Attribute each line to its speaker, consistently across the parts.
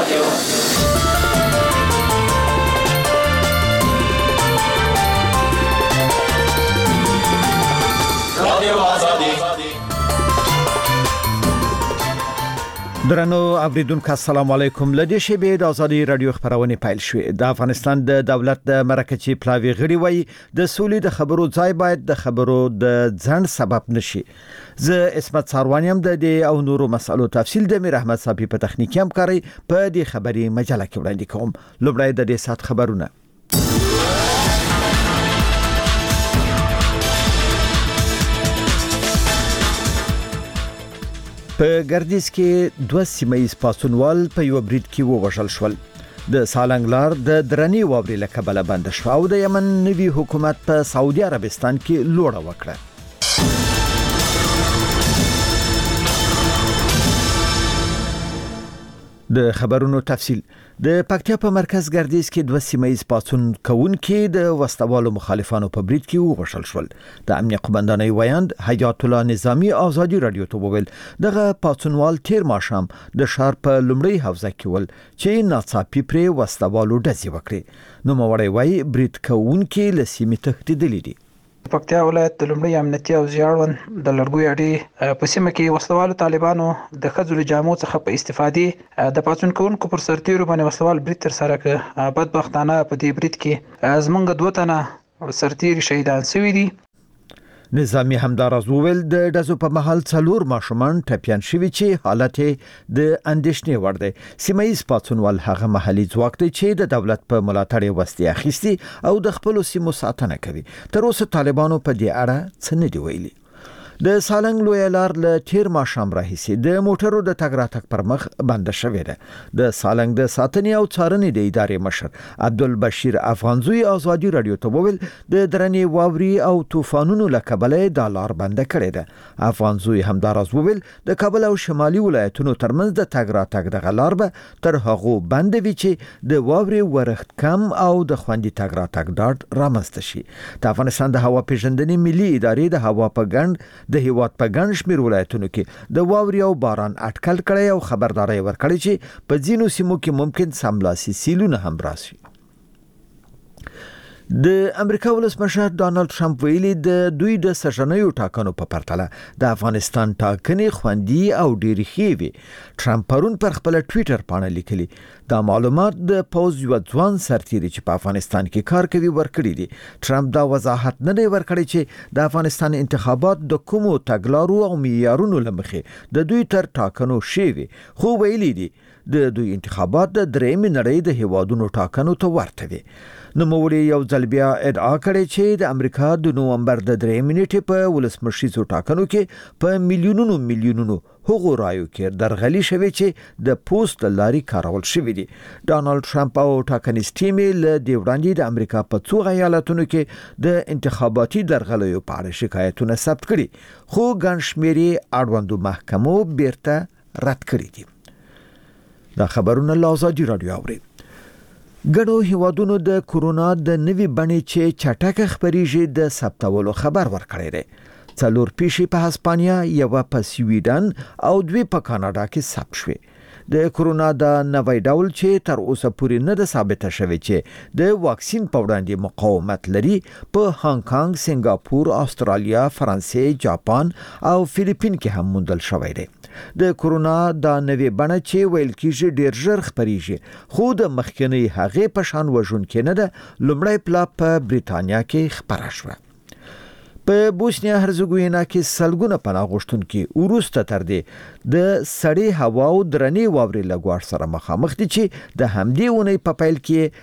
Speaker 1: درنو اوریدونکو السلام علیکم. لدې شیبې د ازادي رادیو خبرونه پیل شوې. د افغانستان د دولت د مرکزی پلاوی غړي وایي د سولې د خبرو ځای باید د خبرو د ځنډ سبب نشي. زه اسمت ساروانیم د دې او نورو مسالو تفصیل د میر احمد صاحب په تخنیکی همکاري په دې خبري مجله کې وړاندې کوم. لومړی د دې سات خبرونه. په ګردیز کې 2 سیمایي پاسونوال په یو برید کې ووژل شول. د سالنګ لار د درنی واوري له کبله بند شو او د یمن نوي حکومت په سعودي عربستان کې لوړه وکړه. د خبرونو تفصیل. د پکتیا په مرکز ګردیز کې 2 سیمایي پاسون کوونکي د وسوالو مخالفانو په برید کې ووژل شول. د امنیت قومندانۍ ویاند حیات الله نظامی ازادي رادیو ته وویل دغه پاسونوال تیر ماښام د شهر په لومړی حوزه کې ول چې ناڅاپي پر وسوالو ډزې وکړي. نو موړی وایي برید کوونکي له سیمې تښتېدلي دي.
Speaker 2: پکتیا ولایت د لومړی امنیتي او زیړون د لړګوي اډې په سیمه کې وسوالو طالبانو د خځو جامو څخه په استفادې د پاتون کوونکو پر سرتیرو باندې وسوال برید تر سره کړ. بدبختانه په دې برید کې زمونږ 2 تنه سرتیر شهیدان شوي دي.
Speaker 1: نظامی همدارز وویل د دزو په محل 4 ماشومان ټپيان شوي چې حالت د اندېښنې وړ دی. سیمایي پاتونوال هغه محلي ځواک دی چې د دولت په ملاتړ وستي اخیستي او د خپل سیمو ساتنه کوي. تر اوسه طالبانو په دې اړه څه نه دی ویلي. د سالنګ لوی لار له تیر ماښام راهیسي د موټرو د تګ راتګ پر مخ بند شوې ده. د سالنګ د ساتنې او څارنې د ادارې مشر عبدالبشیر افغانزوی ازادي رادیو ته وویل د درنې واوري او طوفانونو له کبله د لار بند کړې ده. افغانزوی همدارز وویل د کابل او شمالي ولایتونو ترمنځ د تګ راتګ د غلار به تر هغه بند وي چې د واوري ورښت کم او د خوندي تګ راتګ ډاډ رامنځته شي. د افغانستان د هوا پیژندنې ملي ادارې د هوا په ګڼ د هیواد په ګڼ شمېر ولایتونو کې د واوري او باران اټکل کړي او خبرداري ورکړي چې په ځینو سیمو کې ممکن سملاسي سیلونه هم راشي. د امریکا ولسمشر ډانلډ ټرمپ ویلي د دوی د سژنیو ټاکنو په پرتله د افغانستان ټاکنې خوندي او ډېری ښې وي. ټرمپ پرون پر خپل ټویټر باندې لیکلي دا معلومات د پوز یو ځوان سرتیری چې په افغانستان کې کار کوي ورکړي دي. ټرمپ دا وضاحت نه دی ورکړی چې د افغانستان انتخابات د کومو تګلارو او معیارونو لمخې د دوی تر ټاکنو ښې وي، خو ویلي دي د دوی انتخابات د درېمې نړۍ د هیوادونو ټاکنو ته ورته وي. نوموړي یو ځل بیا ادعا کړې چې د امریکا د نومبر د 3 نیټې په ولسمشریزو ټاکنو کې په میلیونونو هغو رایو کې درغلي شوی چې د پوسټ لاري کارول شوی دي. ډانلډ ټرمپ او ټاکنیز ټیم له دې وړاندې د امریکا په 2 ایالتونو کې د انتخاباتي درغلیو په اړه شکایتونه ثبت کړي، خو ګڼ شمېر اړوندو محکمو بیرته رد کړي دي. دا خبرونه له ازادي رادیو اوري. ګڼو هیوادونو د کورونا د نوي بڼې چې چټک خبريږي د ثبتولو خبر ورکړی دی. 4 پیښې په هسپانیا، یو په سویډن او 2 په کاناډا کې ثبت شوې. د کورونا د نوې ډول چې تر اوسه پورې نه ده ثابته شوې چې د واکسین په وړاندې مقاومت لري په هانګ کانګ، سنگاپور، استرالیا، فرانسې، جاپان او فلیپین کې هم موندل شوی دی. د کورونا د نوې بڼه چې ویل کېږي ډېر ژر خپريږي، خو د مخکنی هغې په شان وژونکې نه ده. لومړی پلا په بریتانیا کې خپره شوه. په بوسنیا هرزګوینا کې سلګونه پناه غوښتونکي وروسته تر دې د سړې هوا او درنې واوري لګوار سره مخامخ دي چې د همدې ونې په پیل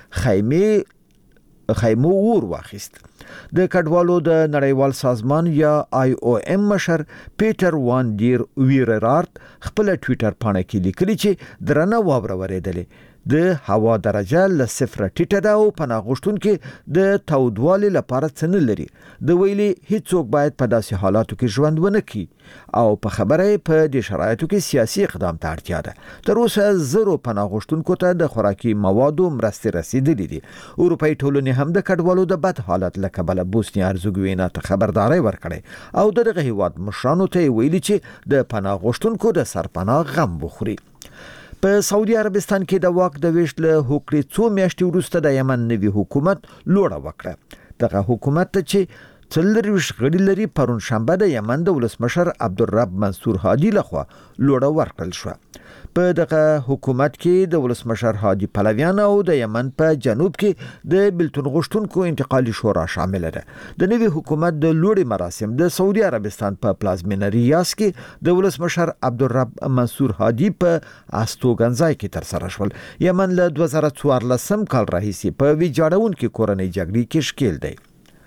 Speaker 1: کې خیمو ور واخیست. د کډوالو د نړیوال سازمان یا IOM مشر پیټر وان ډیر ویرارت خپل ټویټر باندې کې لیکلي چې درنه واوره ورېدلې. د هوا درجه له 0 ټیټه ده او پناه غوښتونکي د تودوالي لپاره څه نه لري. د ویلي هیڅوک باید په داسې حالاتو کې ژوند ونه کړي او په خبره په دې شرایطو کې سیاسي اقدام ته اړتیا ده. تر اوسه زرو پناه غوښتونکو ته د خوراکي موادو مرستې رسیدلې دي. اروپאי ټولنې هم د کډوالو د بد حالت له کبله بوسنیا هرزګوینا ته خبرداري ورکړې او دغه هیواد مشرانو ته ویلي چې د پناه غوښتونکو د سرپناه غم بخوري. په سعودي عربستان کې د واک د ویش له هوکړې څو میاشتې وروسته د یمن نوي حکومت لوړه وکړه. دغه حکومت ته چې 40 غړي لري پرون شنبه د یمن د ولسمشر عبدالرب منصور هادي لخوا لوړه ورکړل شو. په دغه حکومت کې د ولسمشر هادي پلویان او د یمن په جنوب کې د بلتون غشتونکو انتقالي شورا شامل ده. د نوي حکومت د لوړې مراسم د سعودي عربستان په پلازمینه ریاض کې د ولسمشر عبدالرب منصور هادي په استوګنځای کې تر سره شول. یمن له 2014 کال راهیسې په ویجاړونکو کورنۍ جګړې کې ښکیل دی.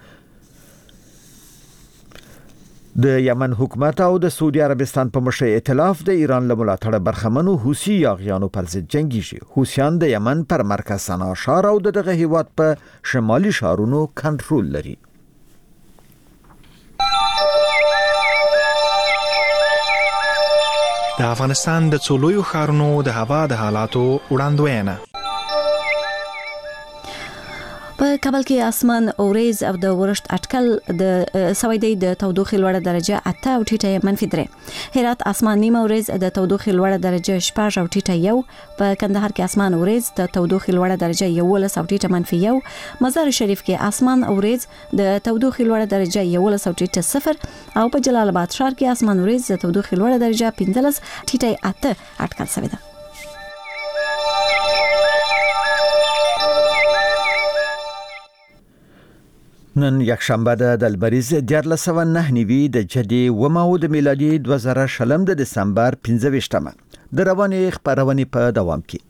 Speaker 1: د یمن حکومت او د سعودي عربستان په مشر ائتلاف د ایران له ملاتړه برخمنو حوثي یاغیانو پر ضد جنگیږي. حوثیان د یمن پر مرکز صنعا ښار او دغه هیواد په شمالي ښارونو کنټرول لري.
Speaker 3: د افغانستان د څو لویو ښارونو د هوا د حالاتو وړاندوینه.
Speaker 4: په کابل کې اسمان اوریز او د ورشت اټکل د سویدي د تودوخې لوړه درجه 8 او ټیټه -3. هرات اسمان نیمه اوریز د تودوخې لوړه درجه 6 او ټیټه 1. په کندهار کې اسمان اوریز د تودوخې لوړه درجه 11 او ټیټه -1. مزار شریف کې اسمان اوریز د تودوخې لوړه درجه 11 او ټیټه 0 او په جلال آباد ښار کې اسمان اوریز د تودوخې لوړه درجه 15 ټیټه 8 اټکل شوی دی.
Speaker 1: نن یک شنبه د دلبریز 1409 د جدي وماو د میلادي 2000 د دسمبر 15مه د روانې خبرونه په دوام کې.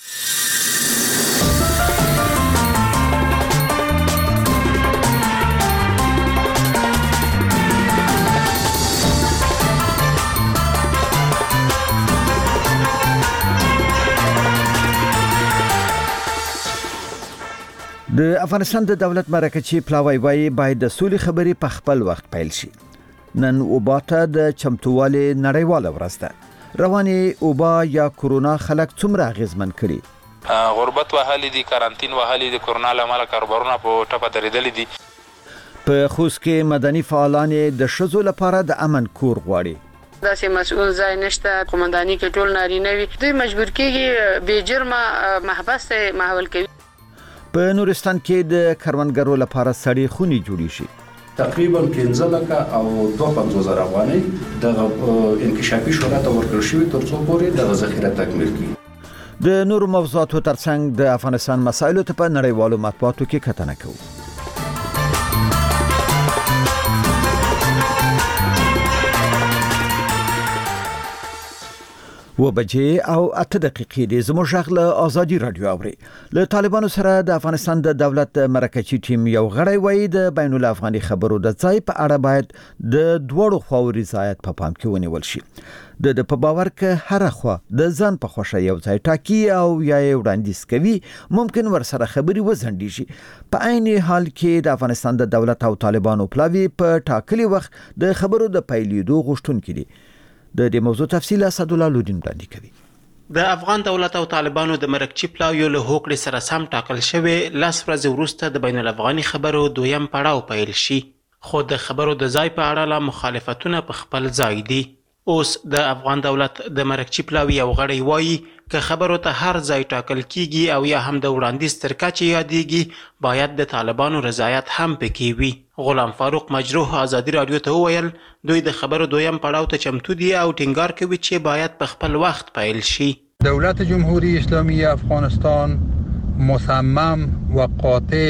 Speaker 1: د افغانستان د دولت مرکزی پلاوی وایي باید د سولې خبرې په خپل وخت پیل شي. نن اوباته د چمتووالي نړیواله ورځ ده. رواني اوبا یا کورونا خلک څومره اغیزمن کړي؟
Speaker 5: غربت وهلي دي، کارانتین وهلي دي، کورونا لامل کاروبارونه په ټپه درېدلي دي.
Speaker 1: په خوست کې مدني فعالان د شذو لپاره د امن کور غواړي.
Speaker 6: داسې مسؤل ځای نشته، قومنداني کې ټول نارینه وي، دوی مجبور کېږي بې جرمه محبس ته محول کوي.
Speaker 1: په نورستان کې د کروندګرو لپاره سړې خونې جوړې شي.
Speaker 7: تقریبا 15 لک او 250,000 افغانۍ د انکشافي شورا ته ورکړل شوې ترڅو پورې د ذخیره تکمیل کړي.
Speaker 1: د نورو موضوعاتو ترڅنګ د افغانستان مسایلو ته په نړیوالو مطبوعاتو کې کتنه کوو. وبجې او 8 دقیقې د زموږ غږ آزادي رادیو اوري. له طالبانو سره د افغانستان د دولت مرکزی ټیم یو غړی وایي د بین الافغاني خبرو د ځای په اړه باید د دوړو خواو رضایت په پام کې ونیول شي. د په باور کې هر خوا د ځان په خوښه یو ځای ټاکي او یا وړاندیز کوي ممکن ورسره خبري وزندي شي. په عین حال کې د افغانستان د دولت او طالبانو پلاوی په ټاکلي وخت د خبرو د پیلېدو غوښتونکي دي. د دې موضوع تفصیل اسد الله لودین وړاندې کوي.
Speaker 8: د افغان دولت او طالبانو د مرکزی پلاوی له هوکړې سره سم ټاکل شوی 10 ورځې وروسته د بین الافغاني خبرو دویم پړاو پیل شي، خو د خبرو د ځای په اړه لا مخالفتونه په خپل ځای دي. اوس د افغان دولت د مرکزی پلاوی یو غړی وایي که خبرو ته هر ځای ټاکل کیږي او یا هم د وړاندیز تر کچې یادېږي باید د طالبانو رضایت هم پکې وي. غلام فاروق مجروح آزادي رادیو ته وویل دوی د خبرو دویم پړاو ته چمتو دي او ټینګار کوي چې باید په خپل وخت پیل شي.
Speaker 9: دولت جمهوری اسلامی افغانستان مصمم و قاطع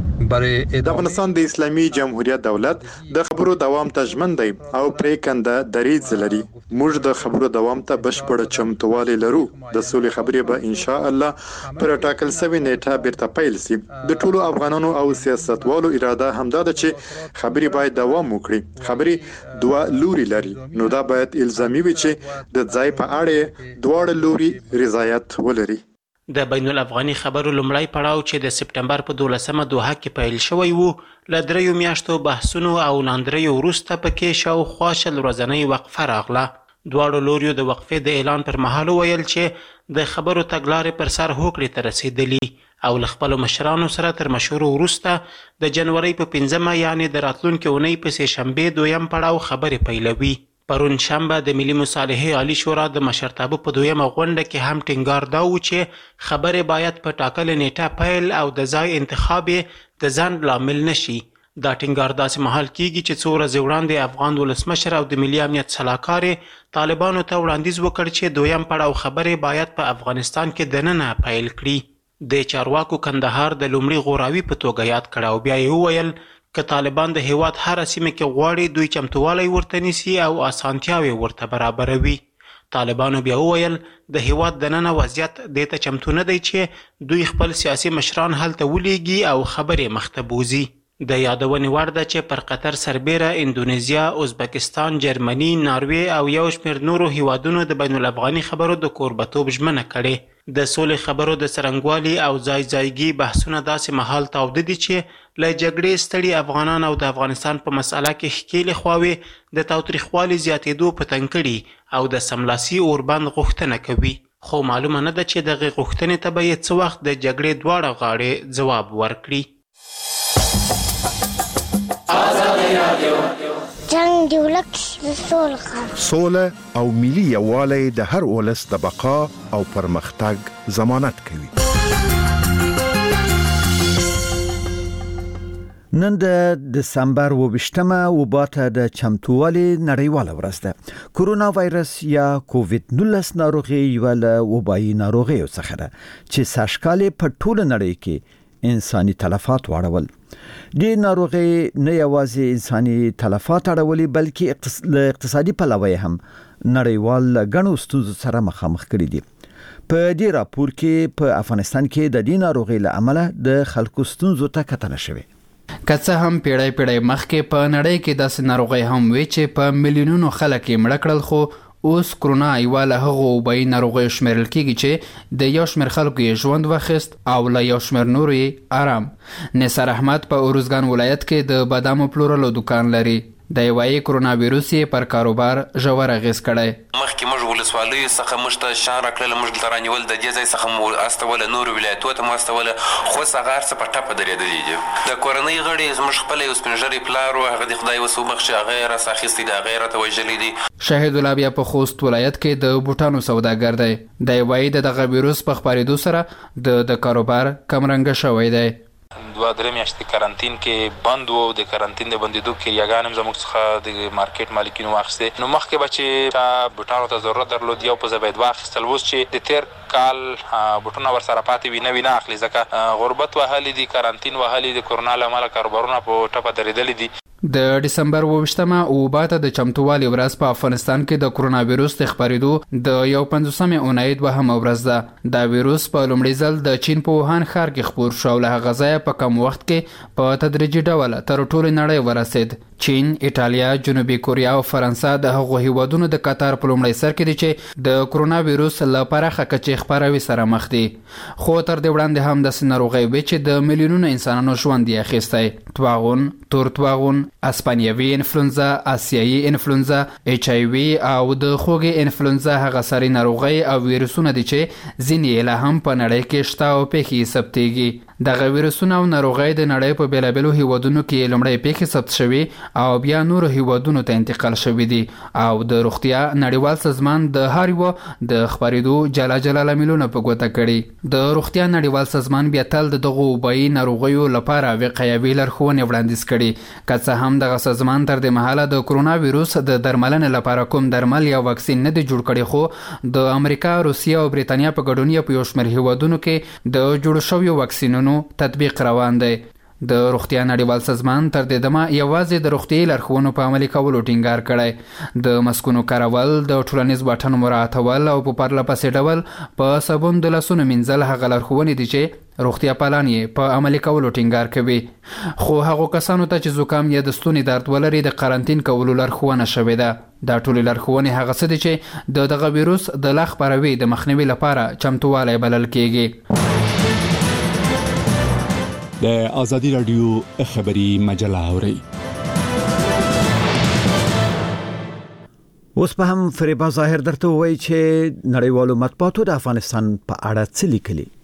Speaker 10: د افغانستان د اسلامي جمهوریت دولت د خبرو دوام ته ژمن دی او پریکنده دریځ لري. موږ د خبرو دوام ته بشپړ چمتووالی لرو. د سولې خبرې به ان شاء الله پر ټاکل شوی نیټه بیرته پیل شي. د ټولو افغانانو او سیاستوالو اراده همدا ده چې خبرې باید دوام وکړي. خبرې دوه لوري لري، نو دا باید الزامي وي چې د ځای په اړه دواړه لوري رضایت ولري.
Speaker 8: د بین الافغاني خبرو لومړی پړاو چې د سپټمبر په 12مه دوحه کې پیل شوی وو له 3 میاشتو بحثونو او ناندریو وروسته پکې شاوخوا 10 ورځنۍ وقفه راغله. دواړو لوریو د وقفې د اعلان پر مهال ویل چې د خبرو تګلارې پر سر هوکړې ته رسیدلي او له خپلو مشرانو سره تر مشورو وروسته د جنوري په 15مه یعنې د راتلونکې اونۍ په سه شنبې دویم پړاو خبرې پیلوي. پرون شنبه د ملي مصالحې عالی شورا د مشرتابه په دویمه غونډه کې هم ټینګار دا و چې خبرې باید په ټاکلې نیټه پیل او د ځای انتخاب د ځنډ لامل نشي. دا ټینګار داسې مهال کیږي چې څو ورځې وړاندې افغان ولسمشر او د ملي امنیت سلاکار طالبانو ته وړاندیز وکړ چې دویم پړاو خبرې باید په افغانستان کې دننه پیل کړي. د چارواکو کندهار د لومړي غوراوي په توګه یاد کړ او بیا یې وویل که طالبان د هیواد هر سیمه کې غواړي دوی چمتووالی ورته نیسي او اسانتیاوې ورته برابروي. طالبانو بیا وویل د هیواد دننه وضعیت دې ته چمتو نه دی چې دوی خپل سیاسي مشران هلته ولیږي او خبرې مخته بوزي. د یادونې وړ ده چې پر قطر سربیره اندونیزیا، ازبکستان، جرمني، ناروې او یو شمېر نورو هیوادونو د بین الافغاني خبرو د کوربتوب ژمنه کړې. د سولې خبرو د څرنګوالي او ځایګي بحثونه داسې مهال تاوده دي چې له جګړې ستړي افغانان او د افغانستان په مسأله کې ښکېلې خواوې د تاوتریخوالي زیاتېدو په تنګ کړي او د سملاسي اوربند غوښتنه کوي. خو معلومه نه ده چې دغې غوښتنې ته به یې څه وخت د جګړې دواړه غاړې ځواب ورکړي.
Speaker 11: جنگ دی ولک سوله
Speaker 12: او ملي یووالی د هر ولس د بقا او پرمختګ ضمانت کوي.
Speaker 1: نن د دسمبر 28مه وباته د چمتووالي نړیواله ورځ ده. کورونا وایرس یا کووید-19 ناروغي یو له وبایي ناروغیو څخه ده چې سږکال په ټوله نړۍ کې انساني تلفات واړول. د ناروغي نه یوازې انساني تلفات اړولي بلکې اقتصادي پلوه هم نړیوال غنو ستونزو سره مخامخ کړي دي. په دې راپور کې په افغانستان کې د دې ناروغي له امله د خلکو ستونزو ته کتنه شوې.
Speaker 13: که څه هم پیړۍ مخکې په نړۍ کې داسې ناروغي هم وي چې په میلیونونو خلک یې مړه کړل، خو اوس کرونا یوه له هغو وبایي ناروغیو شمیرل کیږي چې د یو شمېر خلکو یې ژوند واخیست او له یو شمېر نورو یې آرام. نثار احمد په اروزګان ولایت کې د بادامو پلورلو دکان لري. د یوایي کرونا ویروس یې پر کاروبار ژور اغېز کړی.
Speaker 14: مخکې موږ ولسوالیو څخه موږ ته شان راکړله، موږ دلته رانیول، د دې ځای څخه مو استوله، نورو ولایتو ته مو استوله، خو هغه هر څه په ټپه درېدلي دي. د کورنۍ غړي زموږ خپله یو سپین ږیری پلار و، هغه د خدای وس وبخښي، هغه یې راڅخه اخیستی دی، هغه یې راته وژلي دي.
Speaker 13: شهید الله بیا په خوست ولایت کې د بوټانو سوداګر دی. د یوایي د دغه ویروس په خپرېدو سره د کاروبار کمرنګه شوی دی.
Speaker 5: 2-3 میاشتې کرانتین کې بند وو. د کرانتین د بندېدو کریاګان هم زموږ څخه د مارکیټ مالکینو واخیستې. نو مخکې به چې بوټانو ته ضرورت درلود یو په ځای باید واخیستل. اوس چې د تېر کال بوټونه ورسره پاتې وي نه اخلي، ځکه غربت وهلي دي، کرانتین وهلي دي، کرونا له امله کاروبارونه په ټپه درېدلي دي.
Speaker 13: د ډسمبر 28مه وباته د چمتووالي ورځ په افغانستان کې د کرونا ویروس د خپرېدو د 51مې اونۍ دوهمه ورځ ده. دا ویروس په لومړي ځل د چین په ووهان ښار کې خپور شو او له هغه ځایه په کم وخت کې په تدریجي ډول تر ټولې نړۍ ورسېد. چین، ایټالیا، جنوبي کوریا او فرانسه د هغو هیوادونو د قطار په لومړي سر کې دي چې د کرونا ویروس له پراخه کچې خپروي سره مخ دي. خو تر دې وړاندې هم داسې ناروغۍ وې چې د میلیونونو انسانانو ژوند یې اخیستی. طاعون، تور طاعون، اسپانیوي انفلونزا، آسیایي انفلونزا، HIV او د خوږې انفلونزا هغه ساري ناروغۍ او ویروسونه دي چې ځینې یې لا هم په نړۍ کې شته او پیښې ثبتېږي. دغه ویروسونه او ناروغۍ د نړۍ په بېلابېلو هیوادونو کې لومړی پیښې ثبت شوي او بیا نورو هیوادونو ته انتقال شوي دي. او د روغتیا نړیوال سازمان د هر یوه د خپرېدو جلا لاملونه په ګوته کړي. د روغتیا نړیوال سازمان بیا تل د دغو وبایي ناروغیو لپاره وقایوي لارښوونې وړاندیز کړي. که څه هم دغه سازمان تر دې مهاله د کرونا ویروس د درملنې لپاره کوم درمل یا واکسین نه دی جوړ کړی، خو د امریکا، روسیه او بریتانیا په ګډون په یو شمېر هیوادونو کې د جوړ شویو واکسینونو تطبیق روان دی. د روغتیا نړیوال سازمان تر دې دمه یوازې د روغتیایي لارښوونو په عملي کولو ټینګار کړی. د مسکونو کارول، د ټولنیز واټن مراعاتول او په پرله پسې ډول په صابون د لاسونو مینځل هغه لارښوونې دي چې روغتیا پالان یې په عملي کولو ټینګار کوي. خو هغو کسانو ته چې زکام یا د ستوني درد ولري د قرنطین کولو لارښوونه شوې ده. دا ټولې لارښوونې هغه څه دي چې دغه ویروس د لا خپروي د مخنیوي لپاره چمتووالی بلل کیږي.
Speaker 15: د آزادي رادیو خبري مجله اوري.
Speaker 1: اوس په هم فریبا ظاهر درته وایي چې نړیوالو مطبوعاتو د افغانستان په اړه څه لیکلي.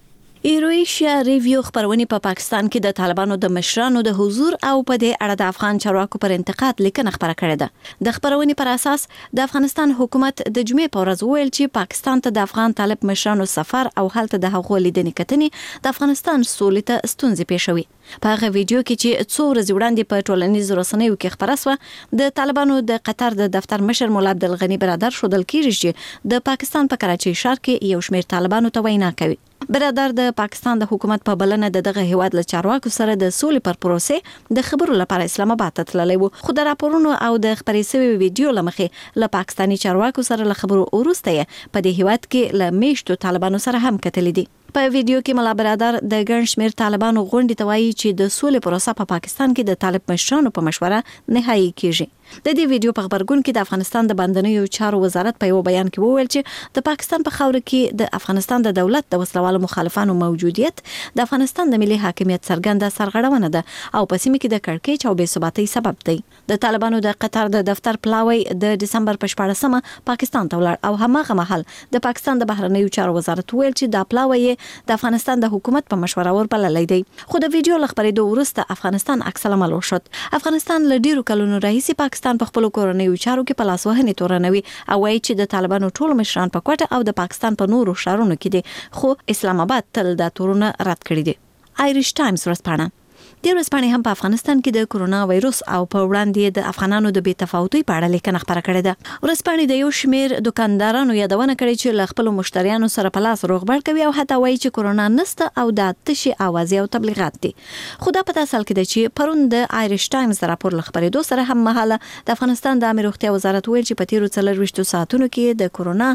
Speaker 4: ایرویشیا ریویو خبرونه په پاکستان کې د طالبانو د مشرانو د حضور او په دې اړه د افغان چارواکو پر انتقاد لیکنه خبره کړې ده. د خبرونې پر اساس د افغانستان حکومت د جمعې په ورځ ویل چې پاکستان ته د افغان طالب مشرانو سفر او هلته د هغو لیدنې کتنې د افغانستان سولې ته ستونزې پیښوي. په هغه ویډیو کې چې څو ورځې وړاندې په ټولنیزو رسنیو کې خبره شوه د طالبانو د قطر د دفتر مشر مولا عبدالغني برادر شودل کیږي چې د پاکستان په کراچۍ ښار کې یو شمېر طالبانو ته وینا کوي. برادر د پاکستان د حکومت په بلنه دغه هیواد له چارواکو سره د سولې پر پروسې د خبرو لپاره اسلام آباد ته تللی و، خو د راپورونو او د خبري شوی ویډیو لمخې له پاکستاني چارواکو سره له خبرو وروسته په دې هیواد کې له میشتو طالبانو سره هم کتلې دي. په ویډیو کې مولا برادر د ګڼ شمېر طالبانو غونډې ته وایي چې د سولې پروسه په پاکستان کې د طالب مشرانو په مشوره نهایی کیږي. د دې ویډیو په خبرګون کې د افغانستان د بندنیو چارو وزارت په یو بیان کې وویل چې د پاکستان په خاور کې د افغانستان د دولت د وسلوالو مخالفانو موجودیت د افغانستان د ملي حاکمیت څرګنده سرغړونه ده او په سیمه کې د کړکېچ او بې ثباتۍ سبب دی. د طالبانو د قطر د دفتر پلاوی د دسمبر په 14مه پاکستان ته ولاړ او هماغه مهال د پاکستان د بهرنیو چارو وزارت ویل چې د پلاوی د افغانستان د حکومت په مشوره وربللی دی. خو د ویډیو لخبرېدو وروسته افغانستان عکس العمل وشد. افغانستان له ډیرو کلونو راهیسې پاکستان په خپل کورنیو چارو کې په لاس وهنې تورنوي او وایي چې د طالبانو ټول مشران په کوټه او د پاکستان په نورو ښارونو کې دي، خو اسلام آباد تل دا تورونه رد کړي دي. آیریش ټایمز ورځپاڼه د ورځپاڼې هم په افغانستان کې د کرونا وایروس او په وړاندې د افغانانو د بې تفاوتۍ په اړه لیکنه خبره کړې ده. ورځپاڼې د یو شمېر دکاندارانو یادونه کړې چې له خپلو مشتریانو سره په لاس روغبړ کوي او حتی وایي چې کرونا نسته او دا تشي اوازې او تبلیغات دي. خو دا په داسې حال کې ده چې پرون د آیریش ټایمز د راپور له خبرېدو سره هم مهاله د افغانستان د عامه روغتیا وزارت ویل چې په تیرو 24 ساعتونو کې د کرونا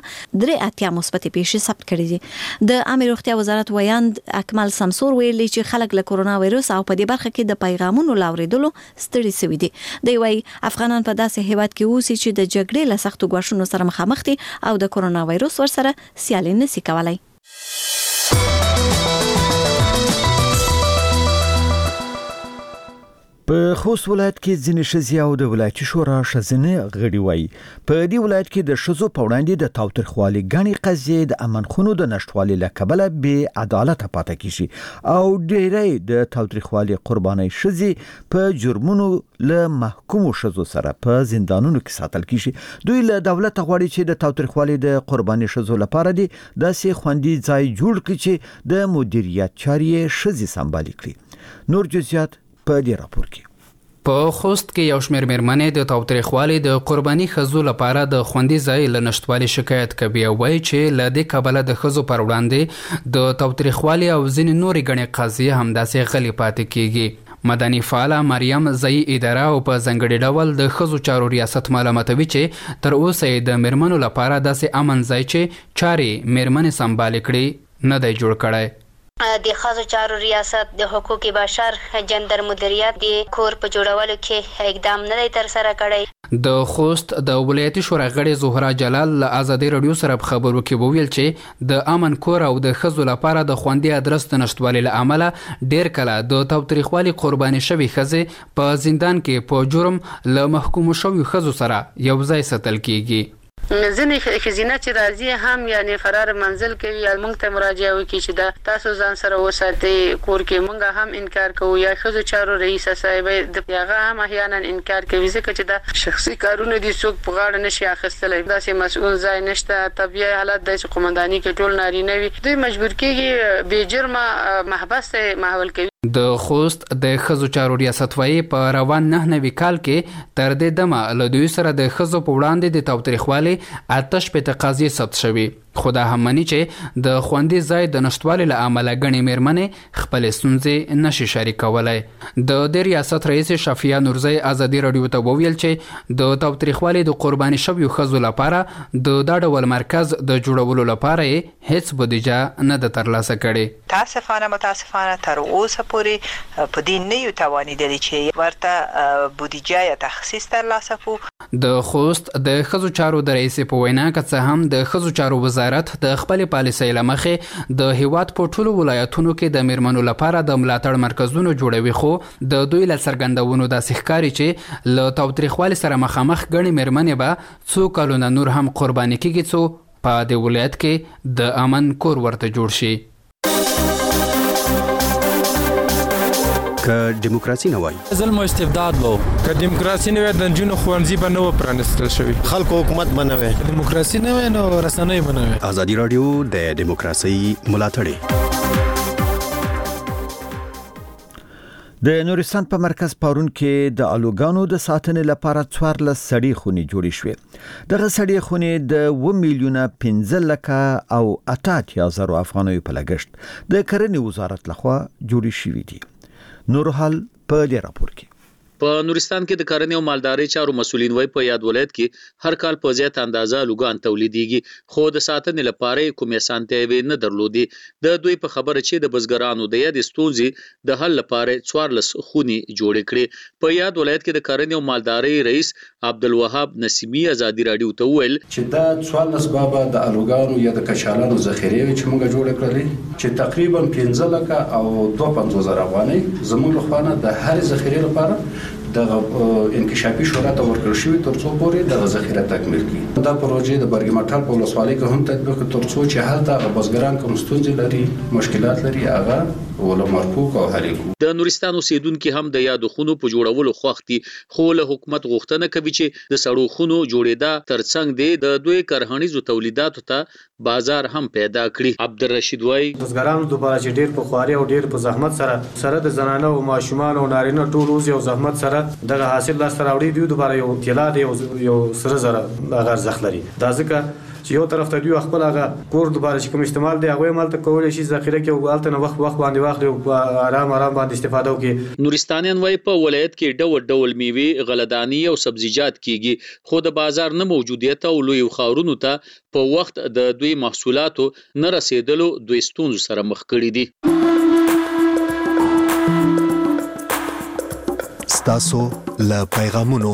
Speaker 4: 83 مثبتې پیښې ثبت کړې دي. د عامه روغتیا وزارت ویاند اکمل سمسور ویلي چې خلک له کرونا وایروس او په دې برخه کې د پیغامونو لاوریدلو ستړي شوي دي. دی وايي افغانان په داسې هیواد کې اوسي چې د جګړې له سختو ګواښونو سره مخامخ دي او د کرونا وایروس ورسره سیالي نشي کولای.
Speaker 1: په خوست ولایت کې ځینې ښځې او د ولایتي شورا ښځینه غړي وایي په دې ولایت کې د ښځو په وړاندې د تاوتریخوالي ګڼې قضیې د امن خونو د نشټوالي له کبله بې عدالته پاتې کیږي او ډېری د تاوتریخوالي قربانۍ ښځې په جرمونو له محکومو ښځو سره په زندانونو کې ساتل کیږي. دوی له دولت غواړي چې د تاوتریخوالي د قرباني ښځو لپاره داسې خوندي ځای جوړ کړي چې د مدیریت چارې ښځې سمبالي کړي. نور جزئیات په دې راپور کې.
Speaker 13: په خوست کې یو شمېر مېرمنې د تاوتریخوالي د قرباني ښځو لپاره د خوندي ځای له نشټوالي شکایت کوي او وایي چې له دې کبله د ښځو پر وړاندې د تاوتریخوالي او ځینې نورې ګڼې قضیې همداسې غلې پاتې کیږي. مدني فعاله مریم زئی اداره او په ځانګړي ډول د ښځو چارو ریاست معلوماتوي چې تر اوسه د مېرمنو لپاره داسې امن ځای چې چارې مېرمنې سمبالې کړي نه دی جوړ کړی.
Speaker 16: د ښځو چارو ریاست د حقوق بشر جندر مدیریت د کور په جوړولو کې اقدام نه دی ترسره کړی.
Speaker 13: د خوست د ولایتي شورا غړي زهرا جلال له آزادي رادیو سره په خبرو کې وویل چې د امن کور او د ښځو لپاره د خوندي ادرس د نشټوالي له امله ډېر کله د تاوتریخوالي قرباني شوي ښځې په زندان کې په جرم له محکومو شویو ښځو سره یو ځای ساتل کیږي.
Speaker 6: ځینې ښځینه چې راځي هم یعنی فرار منزل کوي یا موږ ته مراجعه وکړي چې دا تاسو ځان سره وساتئ کور کې، موږ هم انکار کوو. یا ښځو چارو رئیس صاحب د هغه هم احیانا انکار کوي ځکه چې دا شخصي کارونه دي څوک په غاړه نشي اخیستلی، داسې مسؤل ځای نشته. طبیعي حالت دی چې قومنداني کې ټول نارینه وي، دوی مجبور کېږي بې جرمه محبس ته محول کوي.
Speaker 13: د خوست د ښځو چارو ریاست وایي په روان 99 کال کې تر دې دمه له دوی سره د ښځو په وړاندې د تاوتریخوالي 88 قضیې ثبت شوي، خو دا هم مني چې د خوندي ځای د نشټوالي له امله ګڼې مېرمنې خپلې ستونزې نشي شریکولی. د دې ریاست رئیس شفیع نورزی آزادي رادیو ته وویل چې د تاوتریخوالي د قرباني شویو ښځو لپاره د دا ډول مرکز د جوړولو لپاره یې هیڅ بودیجه نه ده ترلاسه کړې.
Speaker 17: متاسفانه تر اوسه پورې په دې نه یو توانیدلی چې ورته بودیجه یا تخصیص ترلاسه کړو.
Speaker 13: د خوست د ښځو چارو د رئیس په وینا که څه هم د ښځو چارو وزارت د خپل پالیسۍ له مخې د هیواد په ټولو ولایتونو کې د میرمنو لپاره د ملاتړ مرکزونو جوړوي، خو د دوی له څرګندونو داسې ښکاري چې له تاوتریخوالي سره مخامخ ګڼې میرمنې به څو کلونه نور هم قرباني کیږي څو په دې ولایت کې د امن کور ورته جوړ شي.
Speaker 15: که دیموکراسي نه وای
Speaker 18: ظلم او استبداد وو
Speaker 19: که دیموکراسي نه وای د جنونو خوانځي به نو پرانستل شوی
Speaker 20: خلکو حکومت بنوي
Speaker 19: دیموکراسي نه وای نو رسنۍ بنوي
Speaker 15: ازادي رادیو د دیموکراسي ملاتړ
Speaker 1: د نورستان په مرکز پارون کې د الوګانو د ساتنې لپاره 14 سړي خونې جوړې شوې. دغه سړي خونې د 1,15,00,000 او 88,000 افغانیو په لګښت د کرنې وزارت لخوا جوړې شوې دي. نور حال په دې راپور کې
Speaker 21: په نورستان کې د کرنې او مالدارۍ چارو مسولین وای په یاد ولایت کې هر کال په زیات اندازه لوګان تولیدېږي خو د ساتنې لپاره کومې اسانتیاوې نه درلودې. د دوی په خبره چې د بزګرانو د یاد ستونزې د حل لپاره 14 خونې جوړې کړې. په یاد ولایت کې د کرنې او مالدارۍ رئیس عبدالوهاب نسیمی ازادي رادیو ته وویل
Speaker 7: چې دا 14 بابا د الوګانو یا د کچالانو ذخیره چې موږ جوړ کړلې چې تقریبا 15,00,000 او 52,000 افغانۍ زموږ لخوا د هر ذخیره لپاره د انکشافي شورا ته ورکړل شوی ترڅو پورې د ذخیره تکمیل کړي. دا پروژه د برګمټال په ولسوالۍ کې هم تطبیق ترڅو چې هلته بزګران کوم ستونزې لري مشکلات لري هغه ول مرکوک او حل کړي.
Speaker 21: د نورستان اوسیدونکو هم د یادو خونو په جوړولو خوښتي خو له حکومت غوښتنه کوي چې د سړو خونو جوړېدا ترڅنګ د دوی کرهنیزو تولیداتو ته بازار هم پیدا کړي. عبدالرشید وای
Speaker 22: بزګرانو دوباره چې ډیر په خواري او ډیر په زحمت سره د زنانه او ماشومان او نارینه ټول روز یو زحمت سره دغه حاصل لاس راوړي دی دوباره یو طلا دی یو سره زره هغه ارزښت لري. دا ځکه چې یو طرف ته دی خپل هغه کور دوباره چې کوم استعمال دی هغه مال ته کولای شي ذخیره کې او الته وخت باندې واخلي او آرام باندې استفاده وکړي.
Speaker 21: نورستانیان وای په ولایت کې ډول میوه غلدانی او سبزیجات کیږي خو د بازار نه موجودیت او لوی خاورونو ته په وخت د دوی محصولاتو نه رسیدلو دوی ستونزو سره مخ کړي دي.
Speaker 15: ستاسو له پیغامونو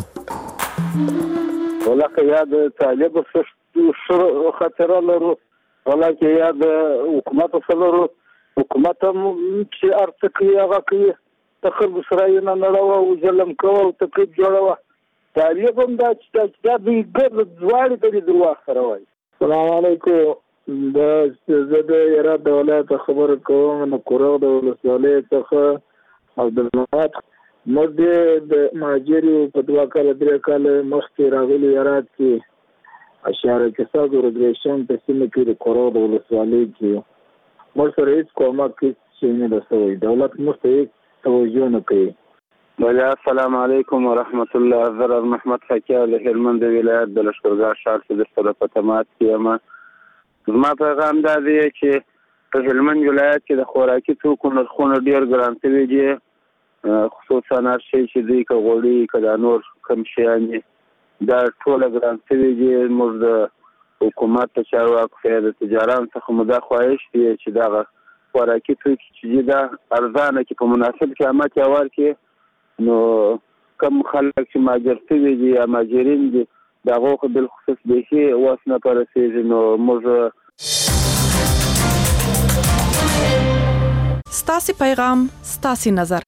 Speaker 23: ولکه یاد طالب خطر لرو ولکه یاد حکومت سره حکومت چې ارتقي هغه کوي تخرب سراینا نړاو او ظلم کوي او تقریب جوړوا طالب هم دا چې دا دوی ګر ځوړي د دروا سره وای. السلام علیکم د یاره د ولایت خبر کوم نو کورو د ولسوالۍ څخه عبدالمجید مده د ماجری په دوا کال درې کال مخکې راغلي یارات کې اشاره کې ساده ریګریشن په سیمه کې د کورو د ولسوالۍ کې مر سره هیڅ کومه کې چې نه رسوي دولت مستحق توجه نه کوي.
Speaker 24: وعليكم السلام عليكم ورحمة الله. ضرر محمد حكا له هلمند ولایت د لشکرګاه ښار کې د سره په تماس کې ما پیغام دا دی چې په هلمند ولایت کې د خوراکي توکو نرخونه ډیر ګران شوي دي خصوصا هر شي چې دوی که غوړي که دا نور کوم شیان دا ټوله ګران شوي دي. موږ د حکومت د چارواکو یا د تجاران څخه مو دا خواهش دی چې دغه خوراکي توکي چې دي دا ارزانه کې په مناسب قیمت یې ورکړي نو کوم خلک چې مهاجر شوي دي یا مهاجرین دي د هغو خو بالخصوص بیخي وس نه په رسېږي نو موږ
Speaker 25: ستاسې پیغام ستاسې نظر.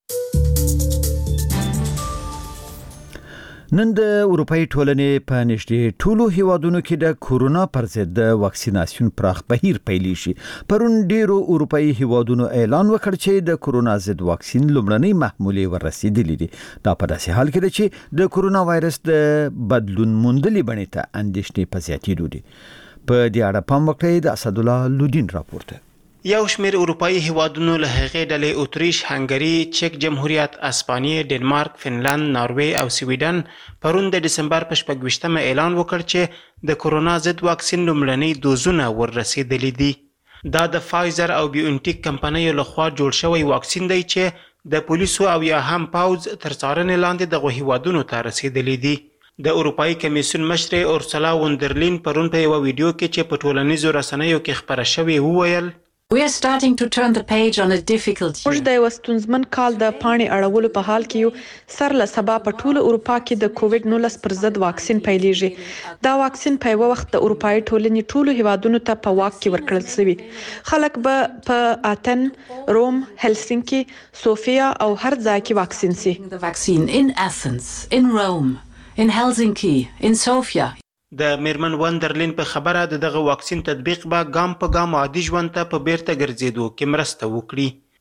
Speaker 1: نن د اروپאי ټولنې په نږدې ټولو هیوادونو کې د کورونا پر ضد د واکسیناسیون پراخ بهیر پیل شي. پرون ډیرو اروپאי هیوادونو اعلان وکړ چې د کورونا ضد واکسین لومړنۍ محمولې ورسېدلې دي. دا په داسې حال کې ده چې د کورونا وایرس د بدلون موندلې بڼې ته اندېښنې په زیاتېدو دي. په دې اړه پام وکړئ د اسدالله لودین راپورته.
Speaker 8: یو شمېر اروپאי هیوادونو له هغې ډلې اتریش، هنګري، چک جمهوریت، اسپانیې، ډنمارک، فنلند، ناروې او سویډن پرون د ډسمبر په 26 اعلان وکړ چې د کورونا ضد واکسین لومړنۍ دوزونه ورسېدلي دي. دا د فایزر او بیونټیک کمپنیو لخوا جوړ شوی واکسین دی چې د پولیسو او یا هم پوځ تر څارنې لاندې دغو هیوادونو ته رسېدلي دي. د اروپאי کمیسیون مشر اورسلا وندرلین پرون په یو ویډیو کې چې په ټولنیزو رسنیو کې خپره شوې وویل
Speaker 25: We are starting to turn the page on a difficult year. موږ د یو ستونزمن کال د پاڼې اړولو په حال کې یو. سر له سبا په ټوله اروپا کې د کووډ-19 پر ضد واکسین پیلېږي. دا واکسین په یو وخت د اروپאי ټولنې ټولو هیوادونو ته په واک کې ورکړل شوی. خلک به په آتن، روم، هلسینکی، سوفیا او هر ځای کې واکسین شي.
Speaker 26: The vaccine in Athens, in Rome, in Helsinki, in Sofia.
Speaker 8: د میرمن وندرلین په خبره د دغه واکسین تطبیق به ګام په ګام عادي ژوند ته په بیرته ګرځېدو کې مرسته وکړي.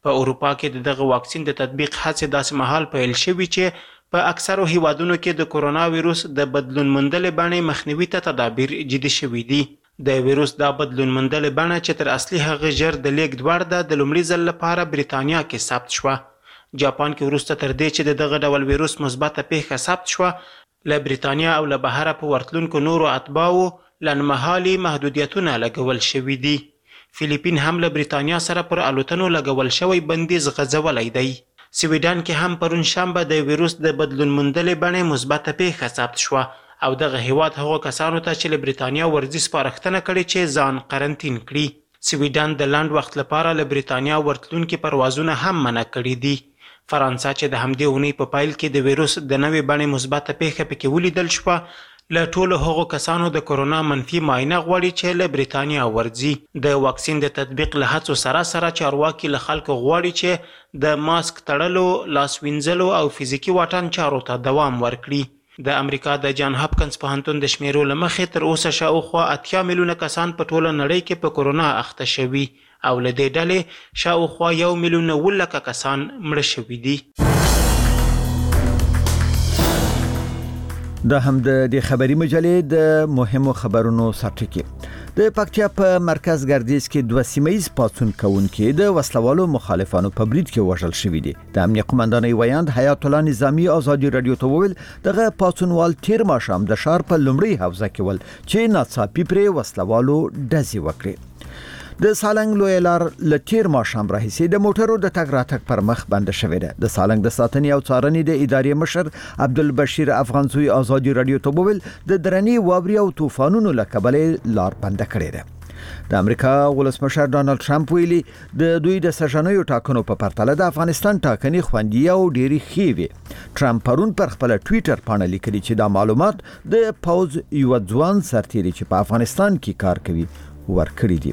Speaker 8: په اروپا کې دغه واکسین د تطبیق هڅې داسې مهال پیل شوي چې په اکثرو هیوادونو کې د کرونا ویروس د بدلون موندلې بڼې مخنیوي ته تدابیر جدي شوي دي. د ویروس دا بدلون موندلې بڼه چې تر اصلي هغه ژر د لیږد وړ ده د لومړي ځل لپاره بریتانیا کې ثبت شوه. جاپان کې وروسته تر دې چې دغه ډول ویروس مثبته پیښه ثبت شوه له بریتانیا او له بهره په ورتلونکو نورو اتباعو لنډمهالي محدودیتونه لګول شوي دي. فیلیپین هم له بریتانیا سره پر الوتنو لګول شوی بندیز غځولی دی. سویډن کې هم پرون شنبه د ویروس د بدلون موندلې بڼې مثبته پیښه ثبت شوه او دغه هیواد هغو کسانو ته چې له بریتانیا ورځي سپارښتنه کړې چې ځان قرنطین کړي. سویډن د لنډ وخت لپاره له بریتانیا ورتلونکي پروازونه هم منع کړي دي. فرانسه چې د همدې اونۍ په پیل کې د ویروس د نوې بڼې مثبته پیښه پکې ولیدل شوه له ټولو هغو کسانو د کرونا منفي معاینه غواړي چې له بریتانیا ورځي. د واکسین د تطبیق له هڅو سره چارواکي له خلکو غواړي چې د ماسک تړلو، لاس وینځلو او فزیکي واټن چارو ته دوام ورکړي. د امریکا د جان هاپکنز پوهنتون د شمیرو له مخې تر اوسه شاوخوا 80 میلیونه کسان په ټوله نړۍ کې په کرونا اخته شوي او له دې ډلې شاوخوا 1 میلیون 9 لکه کسان مړه شوي دي.
Speaker 1: دا هم د خبري مجلې د مهمو خبرونو سرټکی. د پکتیا په مرکز ګردیز کې 2 سیمایي پاتون کوونکي د وسلوالو مخالفانو په برید کې وژل شوي دي. د امنیت قومندان ویاند حیات الله نظامی ازادي رادیو ته وویل دغه پاتونوال تیر ماښام د شهر په لومړی حوزه کې ول چې ناڅاپي پرې وسلوالو ډزې وکړې. د سالنګ لوی لار لټیر ماښام راهیسې د موټرو د تګ راتګ پر مخ بند شوې ده. د سالنګ د ساتنې او څارنې د ادارې مشر عبدالبشیر افغانزوی ازادي رادیو ته وویل د درنی واوري او طوفانونو له کبله لار بند کړې ده. د امریکا ولسمشر ډانلډ ټرمپ ویلي د دوی د سژنیو ټاکنو په پرتله د افغانستان ټاکنې خوندي او ډېری ښې وي. ټرمپ پرون پر خپل ټویټر باندې لیکلي چې دا معلومات د پوز یو ځوان سرتیری چې په افغانستان کې کار کوي ورکړي دي.